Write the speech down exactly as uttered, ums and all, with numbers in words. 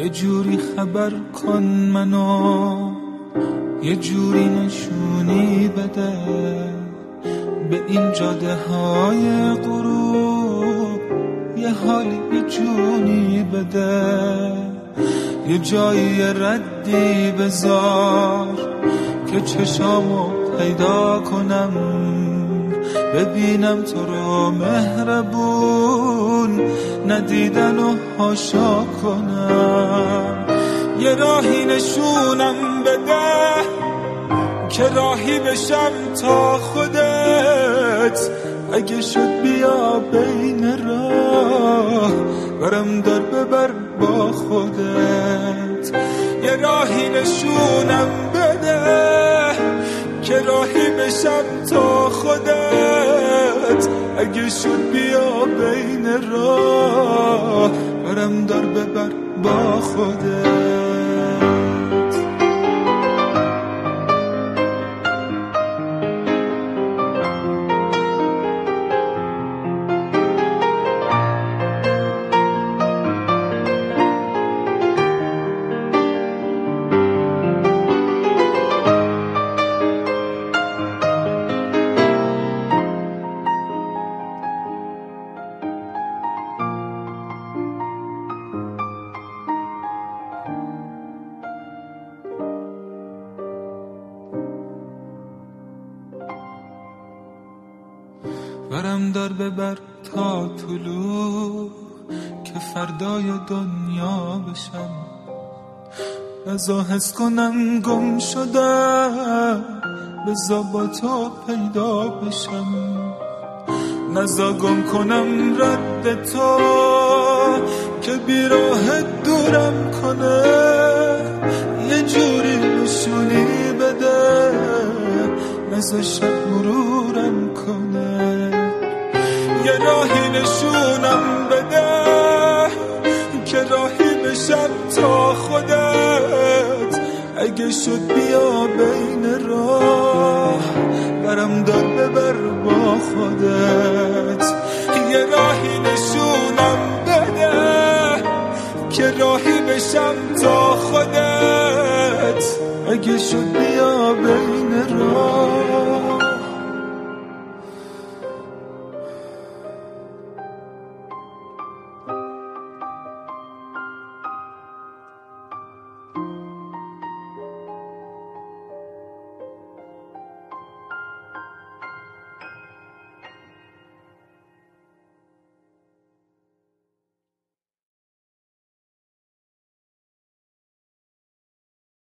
یه جوری خبر کن منو، یه جوری نشونی بده به این جاده های غروب، یه حالی یه جونی بده، یه جایی ردی بذار که چشامو پیدا کنم، ببینم تو رو مهربون، ندیدن و حاشا کنم. یه راهی نشونم بده که راهی بشم تا خودت، اگه شد بیا بین راه برم در ببر با خودت. یه راهی نشونم بده که راهی بشم تا خودت، اگه شد بیا بین راه برم در ببر با خودت. برم در ببر تا طلوع که فردای دنیا بشم، بزا حس کنم گم شدم، بزا با تو پیدا بشم، نزا گم کنم رد تو که بیراه دورم کنه، یه جوری نشونی بده نزا شب مرورم کنه. یه راهی نشونم بده که راهی بشم تا خودت، اگه شد بیا بین راه برم دار ببر با خودت. یه راهی نشونم بده که راهی بشم تا خودت، اگه شد بیا بین راه